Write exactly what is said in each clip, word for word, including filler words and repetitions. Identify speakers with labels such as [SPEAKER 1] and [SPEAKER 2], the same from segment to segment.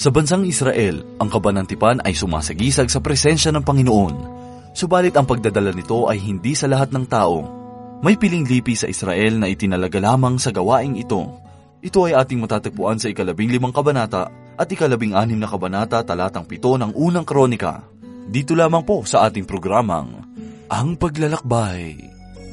[SPEAKER 1] Sa bansang Israel, ang kaban ng tipan ay sumasagisag sa presensya ng Panginoon. Subalit ang pagdadala nito ay hindi sa lahat ng tao. May piling lipi sa Israel na itinalaga lamang sa gawaing ito. Ito ay ating matatagpuan sa ikalabing limang kabanata at ikalabing anim na kabanata talatang pito ng unang kronika. Dito lamang po sa ating programang, Ang Paglalakbay.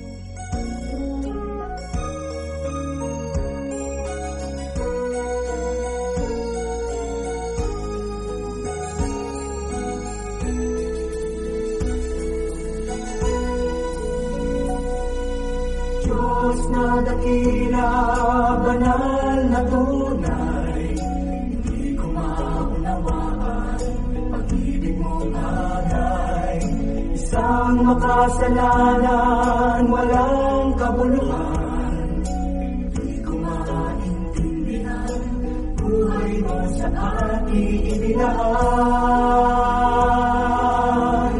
[SPEAKER 2] Diyos na dakila, banal na tunay, hindi ko maunawaan, pag-ibig mong alay. Isang makasalanan, walang kabuluhan, hindi ko maintindihan, buhay mo sa aking inilaan.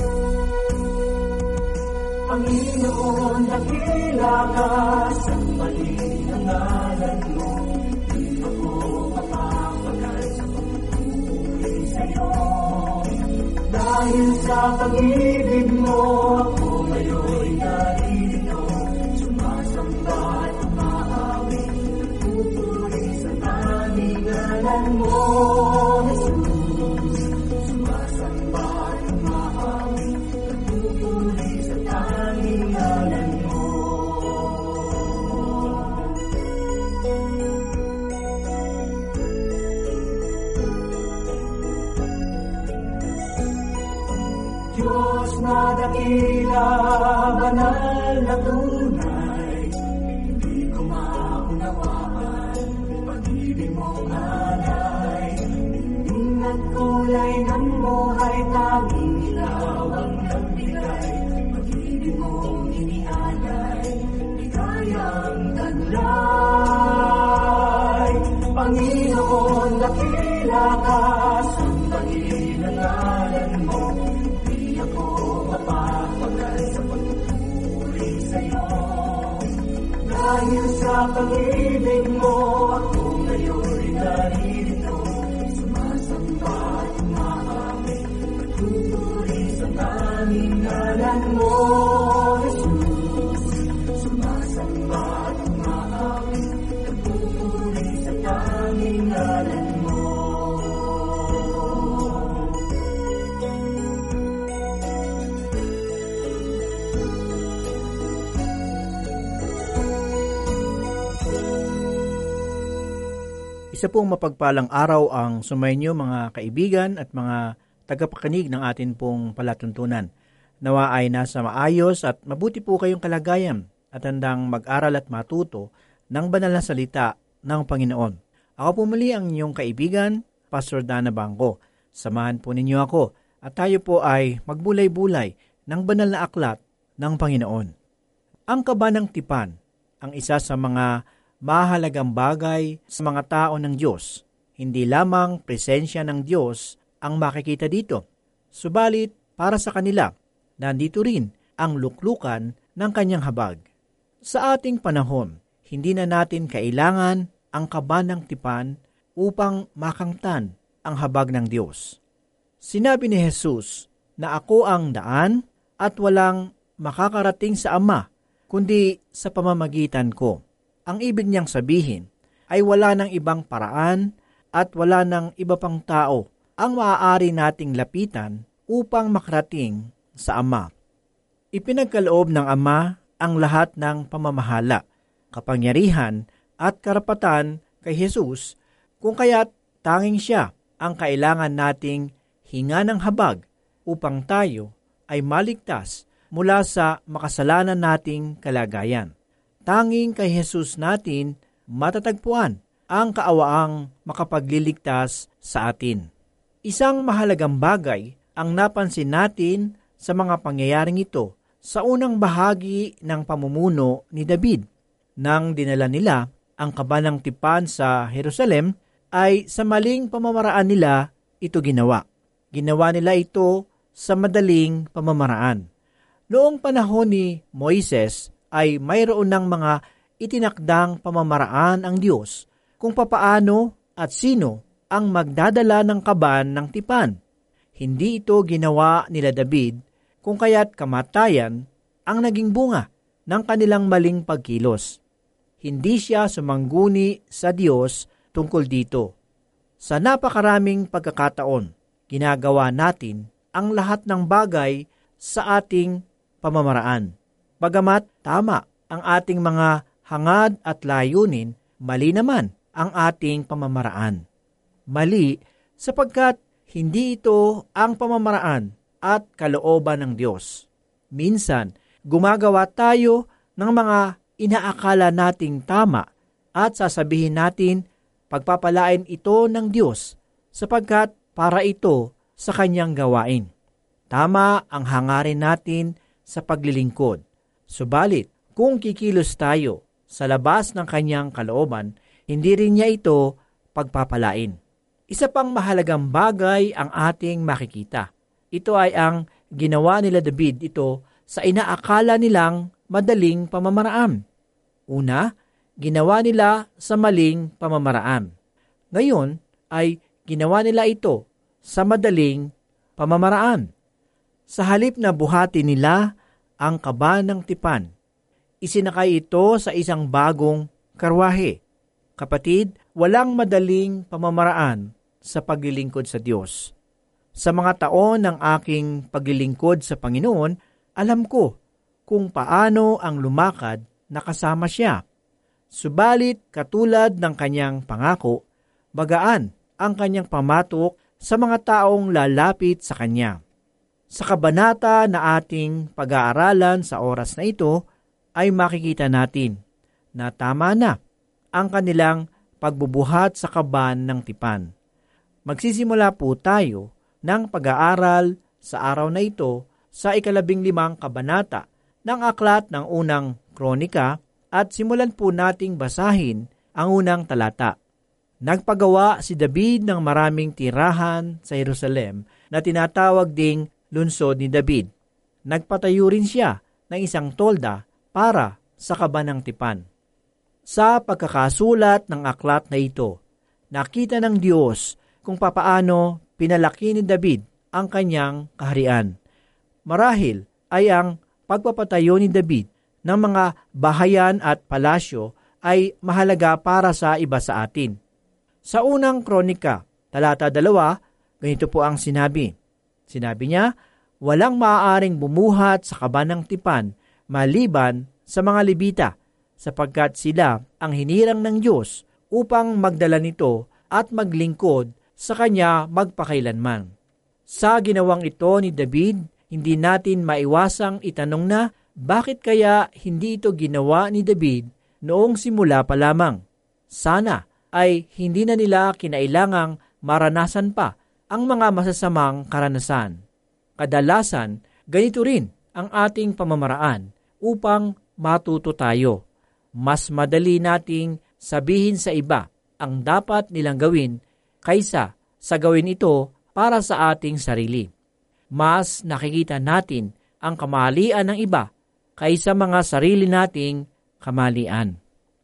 [SPEAKER 2] Panginoon, dakila ka sa mali ng ngalan mo. Di ako mapapagal sa pagpupuri sa'yo. Dahil sa pag-ibig mo, ako ngayon narito. Sumasamba at umaawi, nagpupuri sa tanging ngalan mo, Jesus. Sumasamba at umaawi, nagpupuri sa tanging ngalan mo. Diyos na dakila, banal na tunay, hindi ko maunawaan, pag-ibig mong alay. Hindi at kulay ng buhay, tanging ikaw ang nagbigay, pag-ibig mong inialay, ligayang taglay. Panginoon, dakila ka, sambahin ang ngalan mo. Sa pagpupuri sa'yo, dahil sa pag-ibig mo, ako ngayon narito. Sumasamba at umaawi, nagpupuri sa tanging ngalan mo, Jesus. Sumasamba at umaawi, nagpupuri sa tanging ngalan mo.
[SPEAKER 3] Isa pong mapagpalang araw ang sumainyo mga kaibigan at mga tagapakinig ng atin pong palatuntunan. Nawa ay nasa maayos at mabuti po kayong kalagayan at handang mag-aral at matuto ng banal na salita ng Panginoon. Ako po muli ang inyong kaibigan, Pastor Dana Bangko. Samahan po ninyo ako at tayo po ay magbulay-bulay ng banal na aklat ng Panginoon. Ang kaba ng tipan, ang isa sa mga mahalagang bagay sa mga tao ng Diyos. Hindi lamang presensya ng Diyos ang makikita dito. Subalit, para sa kanila, nandito rin ang luklukan ng kanyang habag. Sa ating panahon, hindi na natin kailangan ang kaba ng tipan upang makangtan ang habag ng Diyos. Sinabi ni Jesus na ako ang daan at walang makakarating sa Ama, kundi sa pamamagitan ko. Ang ibig niyang sabihin ay wala ng ibang paraan at wala ng iba pang tao ang maaari nating lapitan upang makarating sa Ama. Ipinagkaloob ng Ama ang lahat ng pamamahala, kapangyarihan at karapatan kay Jesus, kung kaya't tanging siya ang kailangan nating hinga ng habag upang tayo ay maligtas mula sa makasalanan nating kalagayan. Tanging kay Jesus natin matatagpuan ang kaawaang makapagliligtas sa atin. Isang mahalagang bagay ang napansin natin sa mga pangyayaring ito sa unang bahagi ng pamumuno ni David. Nang dinala nila ang kaba ng tipan sa Jerusalem, ay sa maling pamamaraan nila ito ginawa. Ginawa nila ito sa madaling pamamaraan. Noong panahon ni Moises, ay mayroon ng mga itinakdang pamamaraan ang Diyos kung papaano at sino ang magdadala ng kaban ng tipan. Hindi ito ginawa nila David kung kaya't kamatayan ang naging bunga ng kanilang maling pagkilos. Hindi siya sumangguni sa Diyos tungkol dito. Sa napakaraming pagkakataon, ginagawa natin ang lahat ng bagay sa ating pamamaraan. Bagamat tama ang ating mga hangad at layunin, mali naman ang ating pamamaraan. Mali sapagkat hindi ito ang pamamaraan at kalooban ng Diyos. Minsan, gumagawa tayo ng mga inaakala nating tama at sasabihin natin, pagpapalain ito ng Diyos sapagkat para ito sa kanyang gawain. Tama ang hangarin natin sa paglilingkod. Subalit, kung kikilos tayo sa labas ng kanyang kalooban, hindi rin niya ito pagpapalain. Isa pang mahalagang bagay ang ating makikita. Ito ay ang ginawa nila David ito sa inaakala nilang madaling pamamaraan. Una, ginawa nila sa maling pamamaraan. Ngayon ay ginawa nila ito sa madaling pamamaraan. Sa halip na buhati nila ang kaban ng tipan, isinakay ito sa isang bagong karwahe. Kapatid, walang madaling pamamaraan sa paglilingkod sa Diyos. Sa mga taon ng aking paglilingkod sa Panginoon, alam ko kung paano ang lumakad na kasama siya. Subalit katulad ng kanyang pangako, bagaan ang kanyang pamatok sa mga taong lalapit sa kanya. Sa kabanata na ating pag-aaralan sa oras na ito, ay makikita natin na tama na ang kanilang pagbubuhat sa kaban ng tipan. Magsisimula po tayo ng pag-aaral sa araw na ito sa ikalabing limang kabanata ng aklat ng unang kronika at simulan po nating basahin ang unang talata. Nagpagawa si David ng maraming tirahan sa Jerusalem na tinatawag ding Lunsod ni David. Nagpatayo rin siya ng isang tolda para sa kaban ng tipan. Sa pagkakasulat ng aklat na ito, nakita ng Diyos kung papaano pinalaki ni David ang kanyang kaharian. Marahil ay ang pagpapatayo ni David ng mga bahayan at palasyo ay mahalaga para sa iba sa atin. Sa unang kronika, talata dalawa, ganito po ang sinabi. Sinabi niya, walang maaaring bumuhat sa kaban ng tipan maliban sa mga Levita, sapagkat sila ang hinirang ng Diyos upang magdala nito at maglingkod sa kanya magpakailanman. Sa ginawang ito ni David, hindi natin maiwasang itanong na bakit kaya hindi ito ginawa ni David noong simula pa lamang. Sana ay hindi na nila kinailangang maranasan pa ang mga masasamang karanasan. Kadalasan, ganito rin ang ating pamamaraan upang matuto tayo. Mas madali nating sabihin sa iba ang dapat nilang gawin kaysa sa gawin ito para sa ating sarili. Mas nakikita natin ang kamalian ng iba kaysa mga sarili nating kamalian.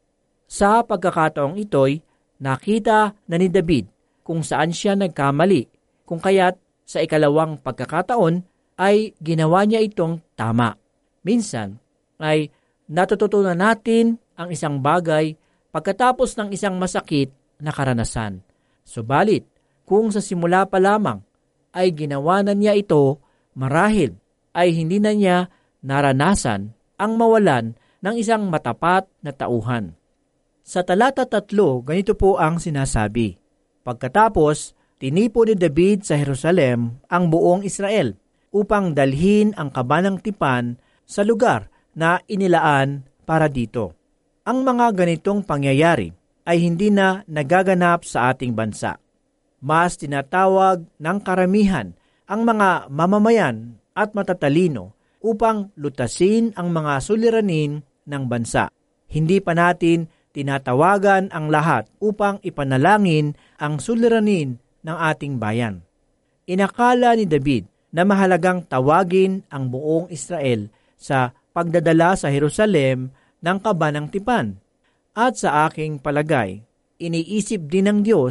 [SPEAKER 3] Sa pagkakataong ito'y nakita na ni David kung saan siya nagkamali, kung kaya't sa ikalawang pagkakataon ay ginawa niya itong tama. Minsan ay natututunan natin ang isang bagay pagkatapos ng isang masakit na karanasan. Subalit, kung sa simula pa lamang ay ginawa na niya ito, marahil ay hindi na niya naranasan ang mawalan ng isang matapat na tauhan. Sa talata tatlo, ganito po ang sinasabi. Pagkatapos, tinipo ni David sa Jerusalem ang buong Israel upang dalhin ang kaban ng tipan sa lugar na inilaan para dito. Ang mga ganitong pangyayari ay hindi na nagaganap sa ating bansa. Mas tinatawag ng karamihan ang mga mamamayan at matatalino upang lutasin ang mga suliranin ng bansa. Hindi pa natin tinatawagan ang lahat upang ipanalangin ang suliranin ng ating bayan. Inakala ni David na mahalagang tawagin ang buong Israel sa pagdadala sa Jerusalem ng kaban ng tipan. At sa aking palagay, iniisip din ng Diyos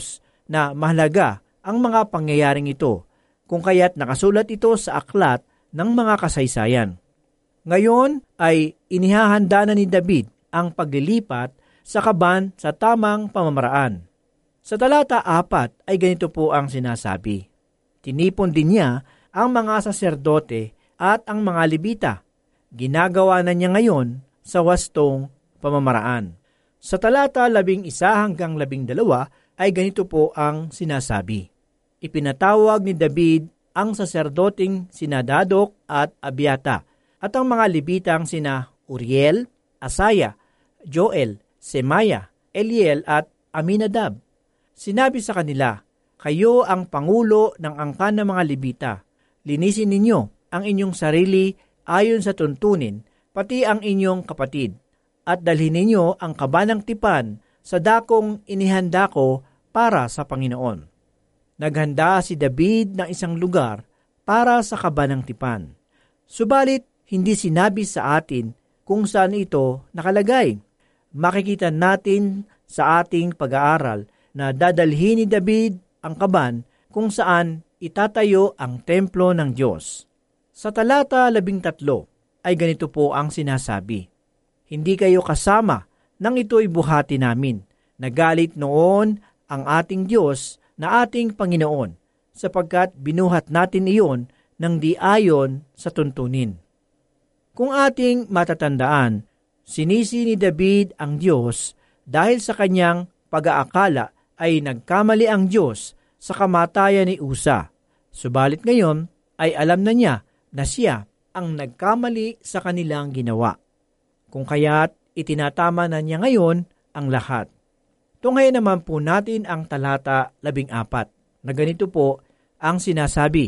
[SPEAKER 3] na mahalaga ang mga pangyayaring ito, kung kaya't nakasulat ito sa aklat ng mga kasaysayan. Ngayon ay inihahanda na ni David ang paglilipat sa kaban sa tamang pamamaraan. Sa talata apat ay ganito po ang sinasabi. Tinipon din niya ang mga saserdote at ang mga Levita. Ginagawa na niya ngayon sa wastong pamamaraan. Sa talata labing isa hanggang labing dalawa ay ganito po ang sinasabi. Ipinatawag ni David ang saserdoting sina Dadok at Abiata at ang mga Levitang sina Uriel, Asaya, Joel, Semaya, Eliel at Aminadab. Sinabi sa kanila, kayo ang pangulo ng angkan ng mga Levita. Linisin ninyo ang inyong sarili ayon sa tuntunin, pati ang inyong kapatid, at dalhin ninyo ang kabanang tipan sa dakong inihanda ko para sa Panginoon. Naghanda si David ng isang lugar para sa kabanang tipan. Subalit, hindi sinabi sa atin kung saan ito nakalagay. Makikita natin sa ating pag-aaral na dadalhin ni David ang kaban kung saan itatayo ang templo ng Diyos. Sa talata labing tatlo ay ganito po ang sinasabi. Hindi kayo kasama nang ito'y buhati namin. Nagalit noon ang ating Diyos na ating Panginoon, sapagkat binuhat natin iyon ng di ayon sa tuntunin. Kung ating matatandaan, sinisi ni David ang Diyos dahil sa kanyang pag-aakala ay nagkamali ang Diyos sa kamatayan ni Usa. Subalit ngayon ay alam na niya na siya ang nagkamali sa kanilang ginawa. Kung kaya't itinatama na niya ngayon ang lahat. Tunghayan naman po natin ang talata labing apat na ganito po ang sinasabi.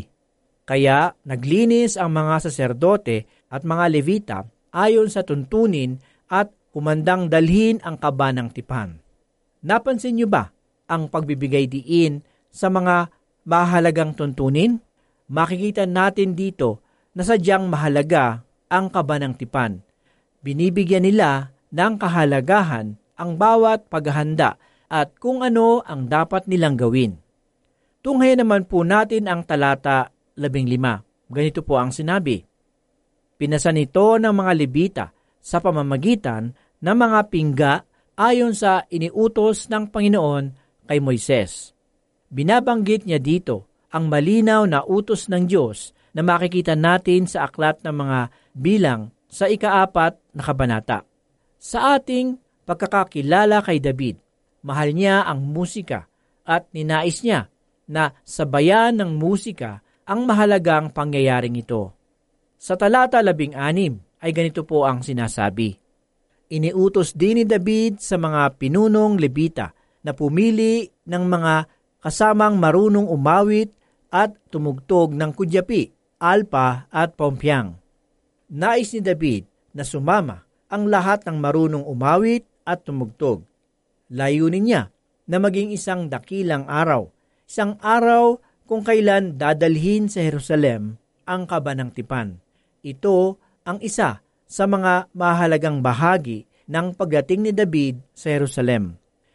[SPEAKER 3] Kaya naglinis ang mga saserdote at mga Levita ayon sa tuntunin at humandang dalhin ang kabanang tipan. Napansin niyo ba ang pagbibigay diin sa mga mahalagang tuntunin? Makikita natin dito na sadyang mahalaga ang kabanang tipan. Binibigyan nila ng kahalagahan ang bawat paghahanda at kung ano ang dapat nilang gawin. Tunghayan naman po natin ang talata labing lima. Ganito po ang sinabi. Pinasan ito ng mga Levita sa pamamagitan ng mga pingga ayon sa iniutos ng Panginoon kay Moises. Binabanggit niya dito ang malinaw na utos ng Diyos na makikita natin sa aklat ng mga bilang sa ikaapat na kabanata. Sa ating pagkakakilala kay David, mahal niya ang musika at ninais niya na sabayan ng musika ang mahalagang pangyayaring ito. Sa talata labing anim ay ganito po ang sinasabi. Iniutos din ni David sa mga pinunong Levita na pumili ng mga kasamang marunong umawit at tumugtog ng kudyapi, alpa at pompiang. Nais ni David na sumama ang lahat ng marunong umawit at tumugtog. Layunin niya na maging isang dakilang araw, isang araw kung kailan dadalhin sa Jerusalem ang kabanang tipan. Ito ang isa sa mga mahalagang bahagi ng pagdating ni David sa Jerusalem.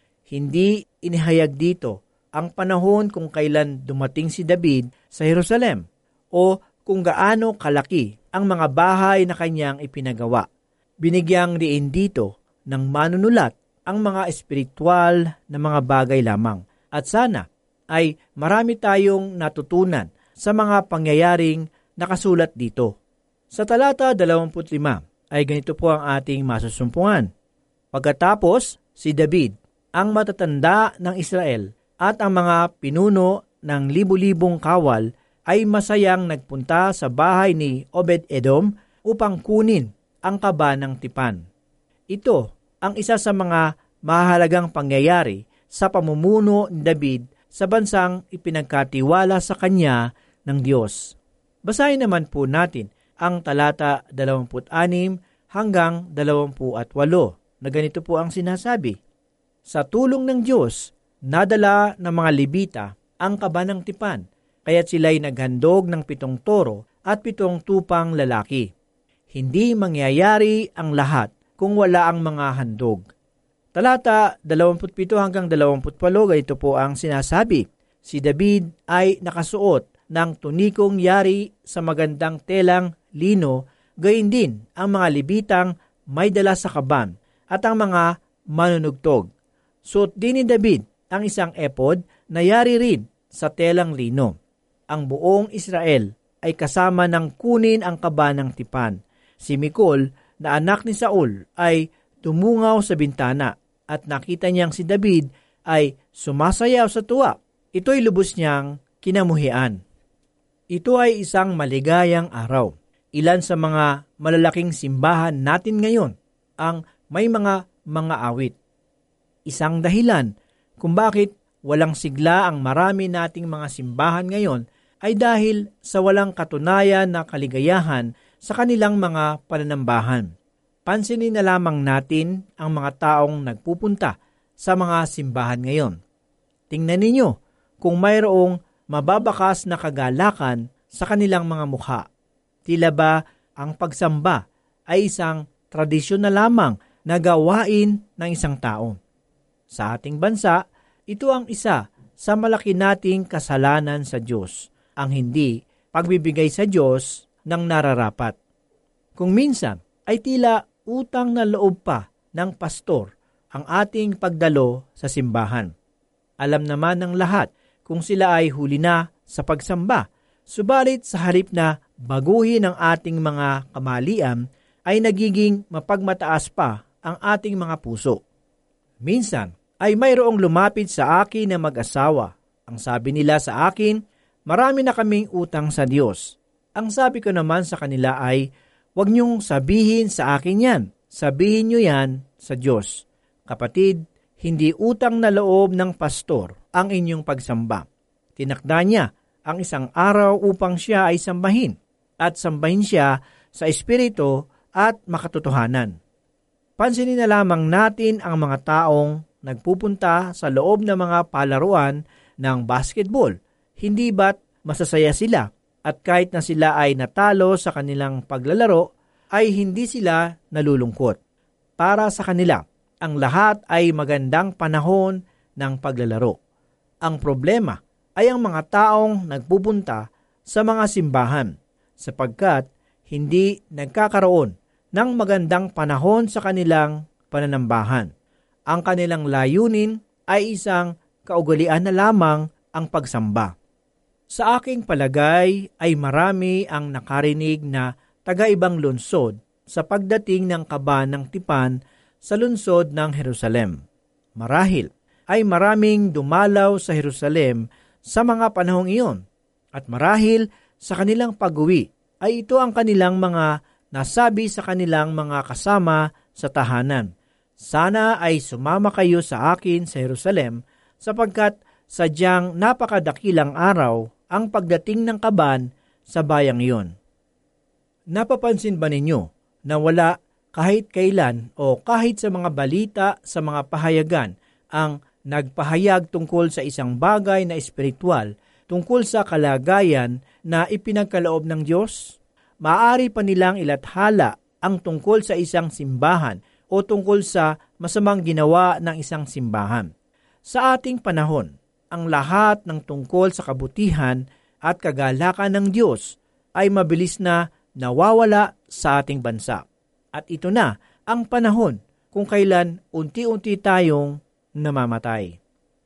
[SPEAKER 3] Hindi inihayag dito ang panahon kung kailan dumating si David sa Jerusalem o kung gaano kalaki ang mga bahay na kanyang ipinagawa. Binigyang diin dito ng manunulat ang mga espiritual na mga bagay lamang. At sana ay marami tayong natutunan sa mga pangyayaring nakasulat dito. Sa talata dalawamput lima ay ganito po ang ating masusumpungan. Pagkatapos, si David, ang matatanda ng Israel at ang mga pinuno ng libu-libong kawal ay masayang nagpunta sa bahay ni Obed-Edom upang kunin ang kabanang tipan. Ito ang isa sa mga mahalagang pangyayari sa pamumuno ni David sa bansang ipinagkatiwala sa kanya ng Diyos. Basahin naman po natin ang talata dalawamput anim hanggang dalawamput walo na ganito po ang sinasabi. Sa tulong ng Diyos, nadala ng mga Levita ang kabanang tipan, kaya't sila'y naghandog ng pitong toro at pitong tupang lalaki. Hindi mangyayari ang lahat kung wala ang mga handog. Talata dalawampu't pito hanggang dalawampu't walo, ito po ang sinasabi. Si David ay nakasuot ng tunikong yari sa magandang telang lino, gayon din ang mga Levitang may dala sa kaban at ang mga manunugtog. Suot din ni David ang isang epod na yari rin sa telang lino. Ang buong Israel ay kasama ng kunin ang kaban ng tipan. Si Mikol na anak ni Saul ay tumungaw sa bintana at nakita niyang si David ay sumasayaw sa tuwa. Ito'y lubos niyang kinamuhian. Ito ay isang maligayang araw. Ilan sa mga malalaking simbahan natin ngayon ang may mga mga awit. Isang dahilan kung bakit walang sigla ang marami nating mga simbahan ngayon ay dahil sa walang katunayan na kaligayahan sa kanilang mga pananambahan. Pansinin na lamang natin ang mga taong nagpupunta sa mga simbahan ngayon. Tingnan ninyo kung mayroong mababakas na kagalakan sa kanilang mga mukha. Tila ba ang pagsamba ay isang tradisyon na lamang na gawain ng isang tao? Sa ating bansa, ito ang isa sa malaki nating kasalanan sa Diyos, ang hindi pagbibigay sa Diyos ng nararapat. Kung minsan ay tila utang na loob pa ng pastor ang ating pagdalo sa simbahan. Alam naman ng lahat kung sila ay huli na sa pagsamba, subalit sa halip na baguhin ang ating mga kamalian, ay nagiging mapagmataas pa ang ating mga puso. Minsan ay mayroong lumapit sa akin na mag-asawa. Ang sabi nila sa akin, marami na kaming utang sa Diyos. Ang sabi ko naman sa kanila ay, huwag niyong sabihin sa akin yan. Sabihin niyo yan sa Diyos. Kapatid, hindi utang na loob ng pastor ang inyong pagsamba. Tinakda niya ang isang araw upang siya ay sambahin at sambahin siya sa espiritu at makatotohanan. Pansinin na lamang natin ang mga taong nagpupunta sa loob ng mga palaruan ng basketball. Hindi ba't masasaya sila? At kahit na sila ay natalo sa kanilang paglalaro, ay hindi sila nalulungkot. Para sa kanila, ang lahat ay magandang panahon ng paglalaro. Ang problema ay ang mga taong nagpupunta sa mga simbahan, sapagkat hindi nagkakaroon ng magandang panahon sa kanilang pananambahan. Ang kanilang layunin ay isang kaugalian na lamang ang pagsamba. Sa aking palagay ay marami ang nakarinig na taga-ibang lungsod sa pagdating ng kaban ng tipan sa lungsod ng Jerusalem. Marahil ay maraming dumalaw sa Jerusalem sa mga panahong iyon, at marahil sa kanilang pag-uwi ay ito ang kanilang mga nasabi sa kanilang mga kasama sa tahanan. Sana ay sumama kayo sa akin sa Jerusalem sapagkat sadyang napakadakilang araw ang pagdating ng kaban sa bayang iyon. Napapansin ba ninyo na wala kahit kailan o kahit sa mga balita sa mga pahayagan ang nagpahayag tungkol sa isang bagay na espiritual, tungkol sa kalagayan na ipinagkaloob ng Diyos? Maaari pa nilang ilathala ang tungkol sa isang simbahan o tungkol sa masamang ginawa ng isang simbahan. Sa ating panahon, ang lahat ng tungkol sa kabutihan at kagalakan ng Diyos ay mabilis na nawawala sa ating bansa. At ito na ang panahon kung kailan unti-unti tayong namamatay.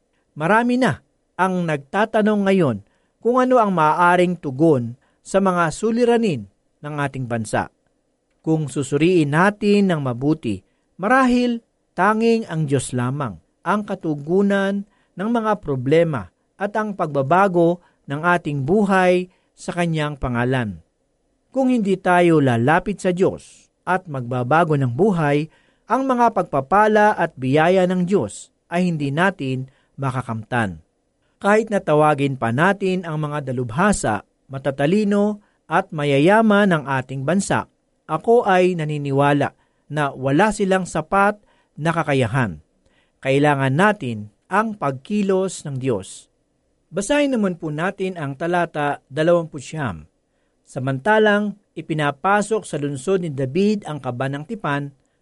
[SPEAKER 3] Marami na ang nagtatanong ngayon kung ano ang maaaring tugon sa mga suliranin ng ating bansa. Kung susuriin natin ng mabuti, marahil tanging ang Diyos lamang ang katugunan ng mga problema at ang pagbabago ng ating buhay sa Kanyang pangalan. Kung hindi tayo lalapit sa Diyos at magbabago ng buhay, ang mga pagpapala at biyaya ng Diyos ay hindi natin makakamtan. Kahit na tawagin pa natin ang mga dalubhasa, matatalino at mayayaman ng ating bansa, ako ay naniniwala na wala silang sapat na kakayahan. Kailangan natin ang pagkilos ng Diyos. Basahin naman po natin ang talata dalawampu't siyam. Samantalang ipinapasok sa lungsod ni David ang kaban ng tipan,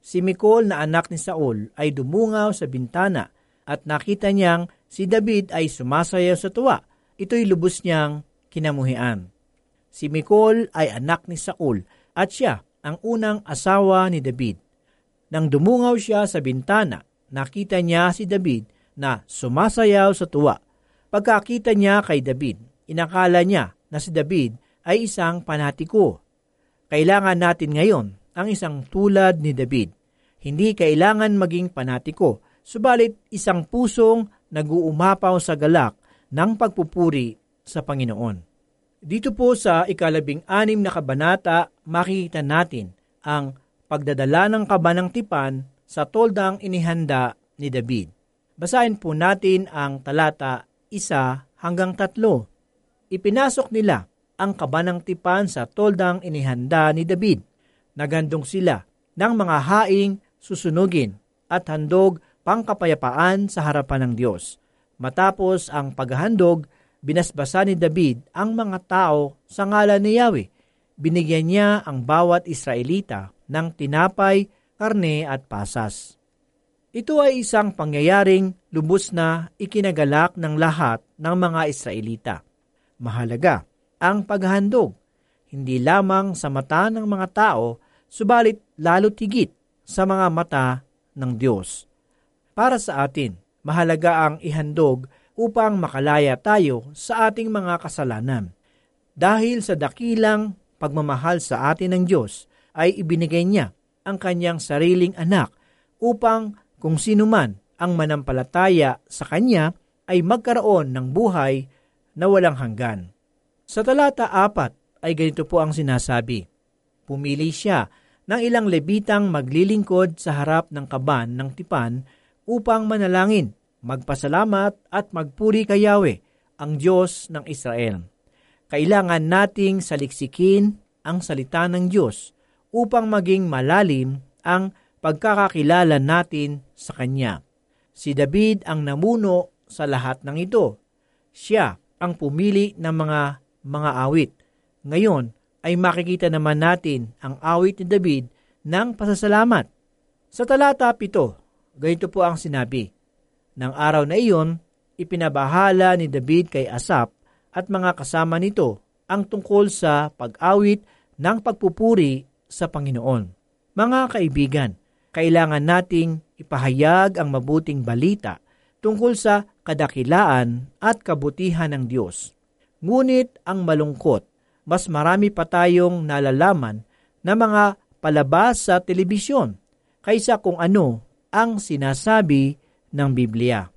[SPEAKER 3] Si Michal na anak ni Saul ay dumungaw sa bintana at nakita niyang si David ay sumasayaw sa tuwa. Ito'y lubos niyang kinamuhian. Si Michal ay anak ni Saul at siya ang unang asawa ni David. Nang dumungaw siya sa bintana, nakita niya si David na sumasayaw sa tuwa. Pagkakita niya kay David, inakala niya na si David ay isang panatiko. Kailangan natin ngayon ang isang tulad ni David. Hindi kailangan maging panatiko, subalit isang pusong nag-uumapaw sa galak ng pagpupuri sa Panginoon. Dito po sa ikalabing anim na kabanata, makikita natin ang pagdadala ng kaba ng tipan sa toldang inihanda ni David. Basahin po natin ang talata isa hanggang tatlo. Ipinasok nila ang kaba ng tipan sa toldang inihanda ni David. Naghandong sila ng mga haing susunugin at handog pangkapayapaan sa harapan ng Diyos. Matapos ang paghahandog, binasbasa ni David ang mga tao sa ngalan ni Yahweh. Binigyan niya ang bawat Israelita ng tinapay, karne at pasas. Ito ay isang pangyayaring lubos na ikinagalak ng lahat ng mga Israelita. Mahalaga ang paghahandog, hindi lamang sa mata ng mga tao, subalit lalo't higit sa mga mata ng Diyos. Para sa atin, mahalaga ang ihandog upang makalaya tayo sa ating mga kasalanan. Dahil sa dakilang pagmamahal sa atin ng Diyos, ay ibinigay niya ang kanyang sariling anak upang kung sino man ang manampalataya sa kanya ay magkaroon ng buhay na walang hanggan. Sa talata apat ay ganito po ang sinasabi, pumili siya ng ilang Levitang maglilingkod sa harap ng kaban ng tipan upang manalangin, magpasalamat at magpuri kay Yahweh, ang Diyos ng Israel. Kailangan nating saliksikin ang salita ng Diyos upang maging malalim ang pagkakakilala natin sa Kanya. Si David ang namuno sa lahat ng ito. Siya ang pumili ng mga mga awit. Ngayon ay makikita naman natin ang awit ni David ng pasasalamat. Sa talata pito, ganito po ang sinabi, nang araw na iyon, ipinabahala ni David kay Asaph at mga kasama nito ang tungkol sa pag-awit ng pagpupuri sa Panginoon. Mga kaibigan, kailangan nating ipahayag ang mabuting balita tungkol sa kadakilaan at kabutihan ng Diyos. Ngunit ang malungkot, mas marami pa tayong nalalaman na mga palabas sa telebisyon kaysa kung ano ang sinasabi ng Biblia.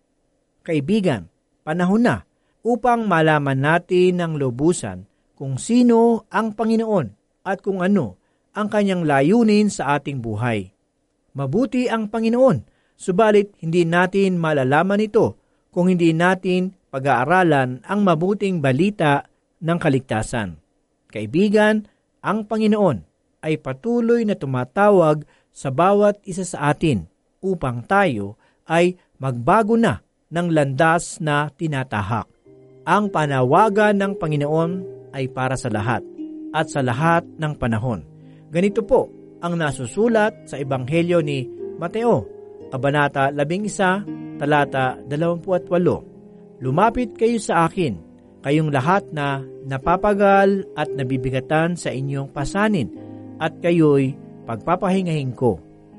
[SPEAKER 3] Kaibigan, panahon na upang malaman natin ng lubusan kung sino ang Panginoon at kung ano ang kanyang layunin sa ating buhay. Mabuti ang Panginoon, subalit hindi natin malalaman ito kung hindi natin pag-aaralan ang mabuting balita ng kaligtasan. Kaibigan, ang Panginoon ay patuloy na tumatawag sa bawat isa sa atin upang tayo ay magbago na ng landas na tinatahak. Ang panawagan ng Panginoon ay para sa lahat at sa lahat ng panahon. Ganito po ang nasusulat sa Ebanghelyo ni Mateo, Kabanata labing isa, talata dalawampu at walo. Lumapit kayo sa akin, kayong lahat na napapagal at nabibigatan sa inyong pasanin, at kayo'y pagpapahingahin ko.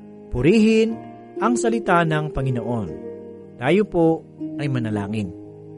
[SPEAKER 3] Purihin ang salita ng Panginoon. Tayo po ay manalangin.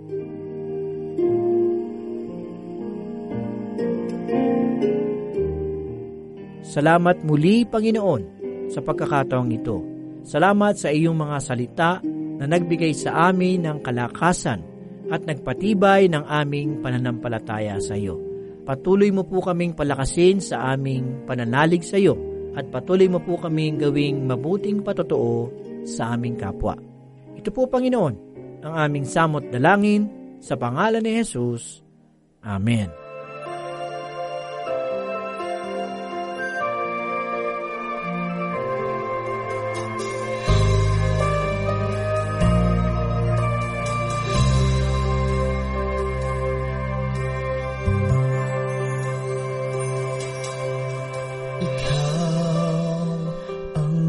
[SPEAKER 3] Salamat muli, Panginoon, sa pagkakataong ito. Salamat sa iyong mga salita na nagbigay sa amin ng kalakasan at nagpatibay ng aming pananampalataya sa iyo. Patuloy mo po kaming palakasin sa aming pananalig sa iyo at patuloy mo po kaming gawing mabuting patotoo sa aming kapwa. Ito po, Panginoon, ang aming samot dalangin sa pangalan ni Jesus. Amen.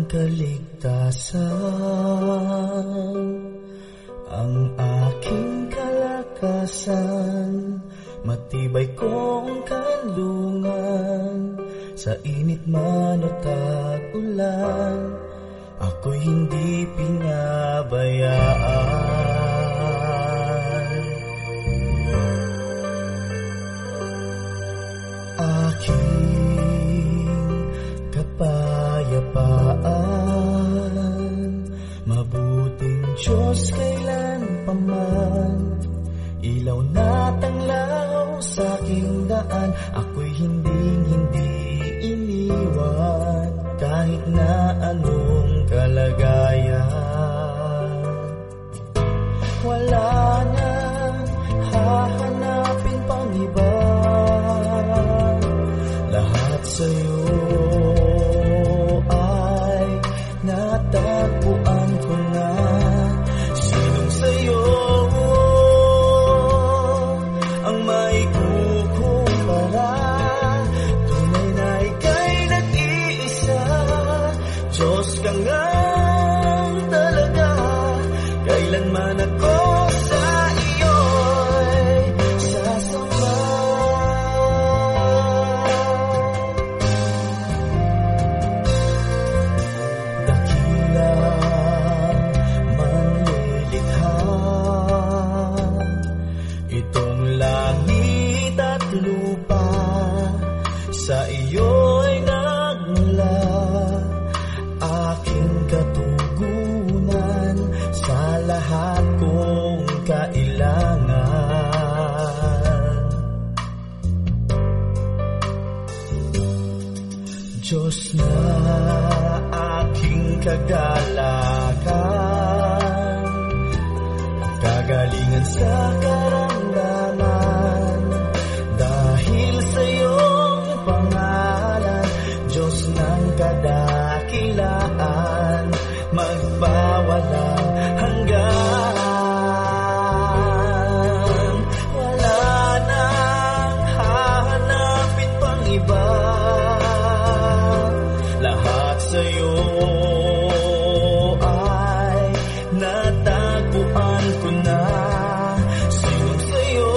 [SPEAKER 2] kaligtasan, ang aking kalakasan, matibay kong kanlungan, sa init man o tag-ulan, ako'y hindi pinabayaan. Aking kapayapaan, mabuting Diyos kailan paman, ilaw na tanglaw sa aking daan, ako'y hinding-hindi iniwan, kahit na anong kalagayan. Wala na hahanapin pang iba, lahat sa'yo ay natagpuan ko na. Sinong sa'yo ang maikukumpara? Tunay na ika'y nag-iisa, Diyos ka nga talaga. Kailanman ako sa iyo'y sasama. Dakila man lilikha, itong langit at lupa sa iyo'y nagmula, aking katugunan sa lahat kong kailangan. Diyos na aking kagalakan, kagalingan sa karamdaman, dahil sa iyong pangalan, Diyos ng kadakilaan, magpawalang hanggan. Wala nang hahanapin pang iba, lahat sa'yo ay natagpuan ko na. Sinong sa'yo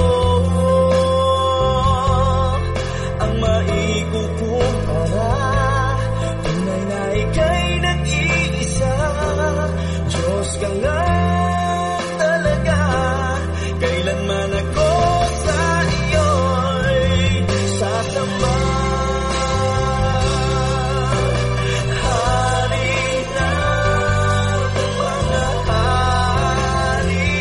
[SPEAKER 2] ang maikukumpara? Tunay na ika'y nag-iisa, Diyos ka nga talaga. Kailanman ako sa iyo'y sasama. Hari ng mga hari,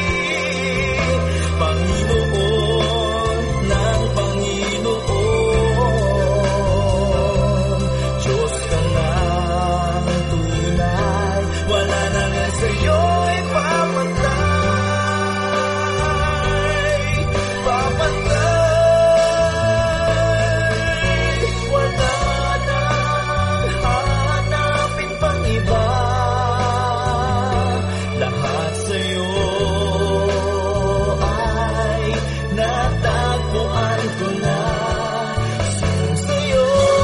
[SPEAKER 2] Panginoon ng Panginoon, Diyos ka nga tunay, wala na nga sa'yo'y papatay, papatay. Wala nang hanapin pang iba, lahat sa'yo ay natagpuan ko na. Sinong sa'yo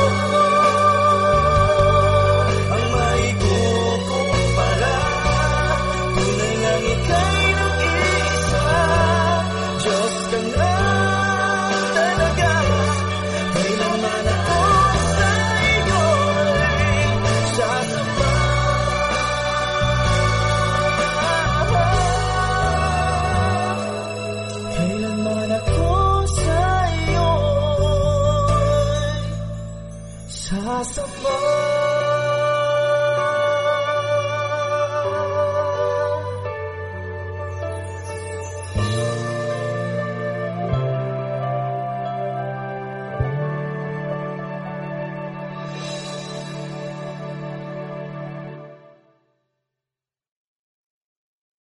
[SPEAKER 2] ang maikukumpara? Tunay ngang ika'y nag-iisa, Diyos ka nga talaga. Kailanman ako sa iyo'y sasama. Kailanman ako sa iyo'y sasama.